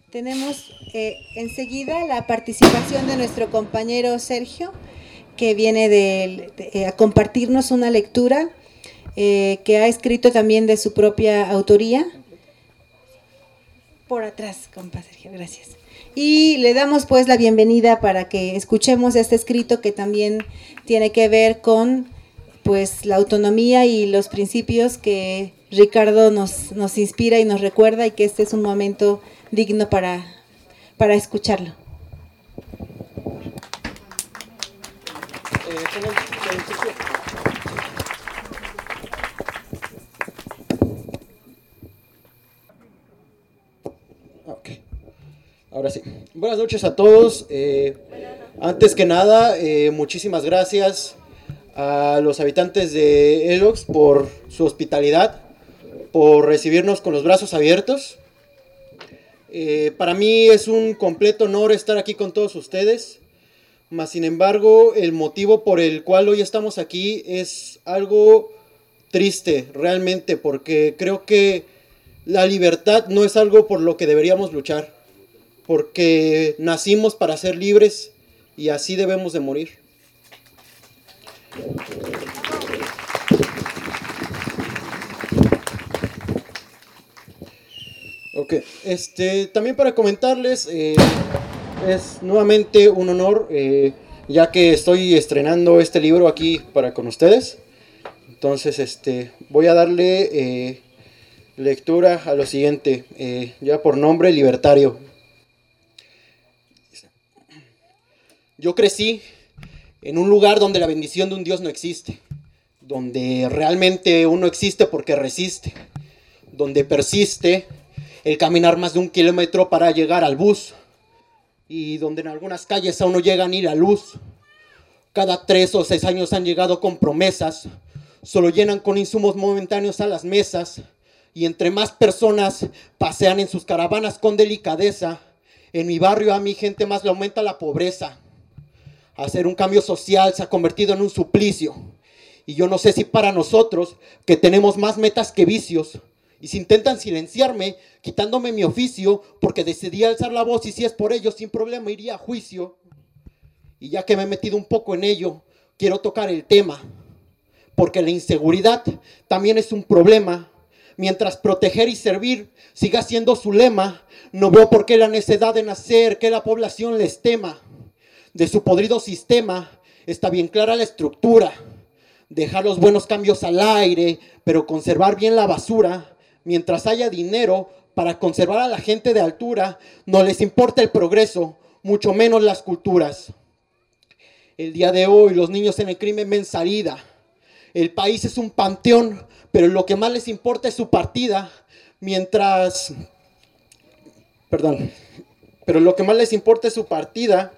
Tenemos enseguida la participación de nuestro compañero Sergio, que viene a compartirnos una lectura que ha escrito también de su propia autoría. Por atrás, compa Sergio, gracias. Y le damos pues la bienvenida para que escuchemos este escrito que también tiene que ver con pues la autonomía y los principios que Ricardo nos inspira y nos recuerda, y que este es un momento digno para escucharlo. Okay. Ahora sí. Buenas noches a todos. Antes que nada, muchísimas gracias a los habitantes de Elox por su hospitalidad, por recibirnos con los brazos abiertos. Para mí es un completo honor estar aquí con todos ustedes, mas sin embargo el motivo por el cual hoy estamos aquí es algo triste realmente, porque creo que la libertad no es algo por lo que deberíamos luchar, porque nacimos para ser libres y así debemos de morir. Ok, también para comentarles, es nuevamente un honor, ya que estoy estrenando este libro aquí para con ustedes. Entonces, voy a darle lectura a lo siguiente, ya por nombre, Libertario. Yo crecí en un lugar donde la bendición de un Dios no existe, donde realmente uno existe porque resiste, donde persiste el caminar más de 1 kilómetro para llegar al bus, y donde en algunas calles aún no llega ni la luz. Cada 3 o 6 años han llegado con promesas, solo llenan con insumos momentáneos a las mesas, y entre más personas pasean en sus caravanas con delicadeza, en mi barrio a mi gente más le aumenta la pobreza. Hacer un cambio social se ha convertido en un suplicio, y yo no sé si para nosotros, que tenemos más metas que vicios, y si intentan silenciarme, quitándome mi oficio, porque decidí alzar la voz, y si es por ello, sin problema iría a juicio. Y ya que me he metido un poco en ello, quiero tocar el tema, porque la inseguridad también es un problema. Mientras proteger y servir siga siendo su lema, no veo por qué la necedad en hacer que la población les tema. De su podrido sistema está bien clara la estructura: dejar los buenos cambios al aire, pero conservar bien la basura. Mientras haya dinero para conservar a la gente de altura, no les importa el progreso, mucho menos las culturas. El día de hoy los niños en el crimen ven salida. El país es un panteón, pero lo que más les importa es su partida. Pero lo que más les importa es su partida.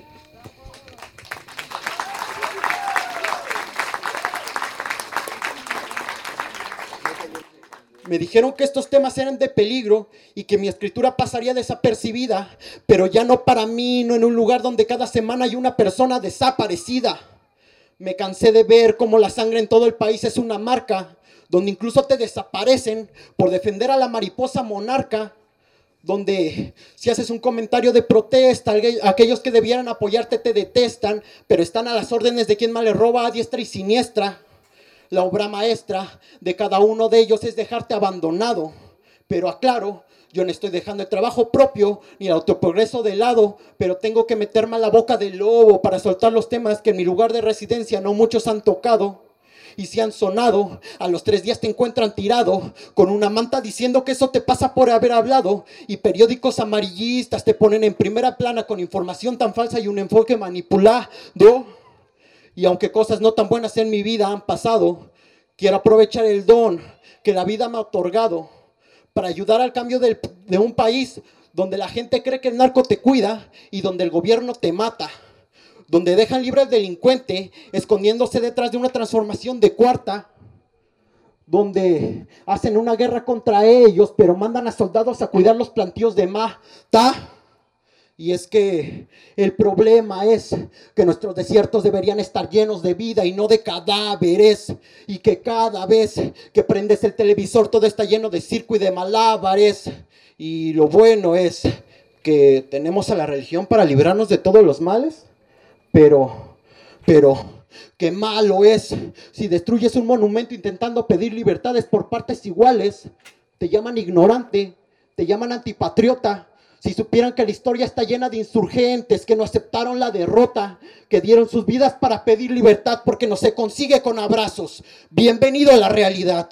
Me dijeron que estos temas eran de peligro y que mi escritura pasaría desapercibida, pero ya no para mí, no en un lugar donde cada semana hay una persona desaparecida. Me cansé de ver cómo la sangre en todo el país es una marca, donde incluso te desaparecen por defender a la mariposa monarca, donde si haces un comentario de protesta, aquellos que debieran apoyarte te detestan, pero están a las órdenes de quien más le roba a diestra y siniestra. La obra maestra de cada uno de ellos es dejarte abandonado. Pero aclaro, yo no estoy dejando el trabajo propio ni el autoprogreso de lado, pero tengo que meterme a la boca del lobo para soltar los temas que en mi lugar de residencia no muchos han tocado. Y si han sonado, a los 3 días te encuentran tirado, con una manta diciendo que eso te pasa por haber hablado. Y periódicos amarillistas te ponen en primera plana con información tan falsa y un enfoque manipulado. Y aunque cosas no tan buenas en mi vida han pasado, quiero aprovechar el don que la vida me ha otorgado para ayudar al cambio de un país donde la gente cree que el narco te cuida y donde el gobierno te mata, donde dejan libre al delincuente escondiéndose detrás de una transformación de cuarta, donde hacen una guerra contra ellos pero mandan a soldados a cuidar los plantíos de mata. Y es que el problema es que nuestros desiertos deberían estar llenos de vida y no de cadáveres. Y que cada vez que prendes el televisor todo está lleno de circo y de malabares. Y lo bueno es que tenemos a la religión para librarnos de todos los males, pero, qué malo es si destruyes un monumento intentando pedir libertades por partes iguales. Te llaman ignorante, te llaman antipatriota. Si supieran que la historia está llena de insurgentes que no aceptaron la derrota, que dieron sus vidas para pedir libertad porque no se consigue con abrazos. Bienvenido a la realidad.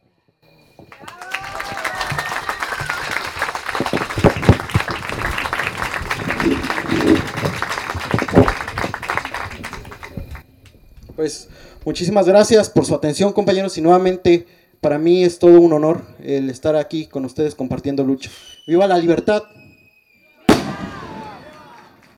Pues muchísimas gracias por su atención, compañeros, y nuevamente para mí es todo un honor el estar aquí con ustedes compartiendo lucha. ¡Viva la libertad!